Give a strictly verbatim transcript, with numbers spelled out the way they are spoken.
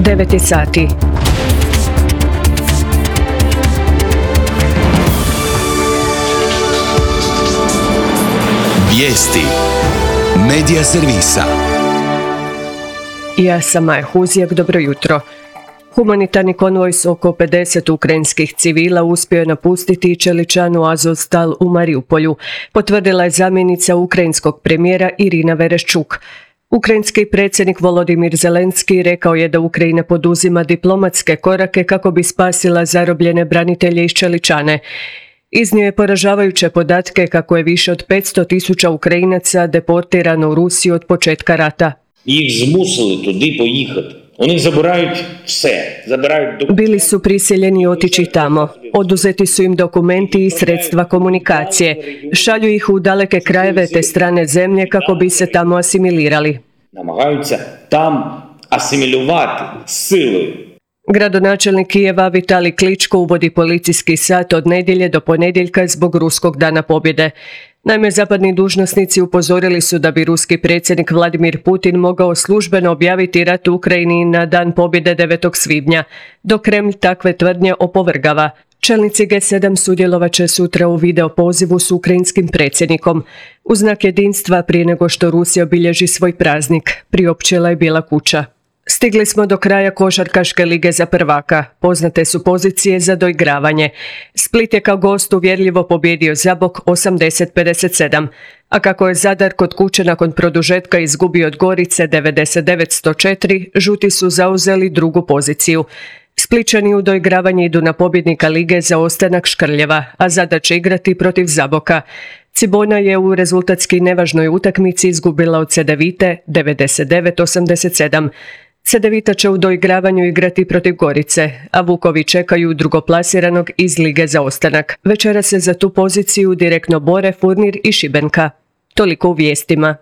devet je sati. Vijesti Medija servisa. Ja sam Maja Huzijak, dobro jutro. Humanitarni konvoj s oko pedeset ukrajinskih civila uspio je napustiti čeličanu Azovstal u Mariupolju, potvrdila je zamjenica ukrajinskog premijera Irina Vereščuk. Ukrajinski predsjednik Volodimir Zelenski rekao je da Ukrajina poduzima diplomatske korake kako bi spasila zarobljene branitelje iz Čeličane. Iznio je poražavajuće podatke kako je više od petsto tisuća Ukrajinaca deportirano u Rusiju od početka rata. Їх змусили туди поїхати. У них забирають все, забирають документи. Bili su prisiljeni otići tamo. Oduzeti su im dokumenti i sredstva komunikacije. Šalju ih u daleke krajeve te strane zemlje kako bi se tamo asimilirali. Намагаються там асимілювати силою. Gradonačelnik Kijeva Vitali Kličko uvodi policijski sat od nedjelje do ponedjeljka zbog ruskog dana pobjede. Naime, zapadni dužnosnici upozorili su da bi ruski predsjednik Vladimir Putin mogao službeno objaviti rat u Ukrajini na dan pobjede devetog svibnja, dok Kremlj takve tvrdnje opovrgava. Čelnici G sedam sudjelovat će sutra u video pozivu s ukrajinskim predsjednikom. U znak jedinstva prije nego što Rusija obilježi svoj praznik, priopćila je Bijela kuća. Stigli smo do kraja košarkaške lige za prvaka. Poznate su pozicije za doigravanje. Split je kao gost uvjerljivo pobjedio Zabok osamdeset pedeset sedam, a kako je Zadar kod kuće nakon produžetka izgubio od Gorice devedeset devet sto četiri, žuti su zauzeli drugu poziciju. Splićani u doigravanje idu na pobjednika lige za ostanak Škrljeva, a Zadar će igrati protiv Zaboka. Cibona je u rezultatski nevažnoj utakmici izgubila od Cedevite devedeset devet osamdeset sedam. Cedevita će u doigravanju igrati protiv Gorice, a Vukovi čekaju drugoplasiranog iz lige za ostanak. Večera se za tu poziciju direktno bore Furnir i Šibenka. Toliko u vijestima.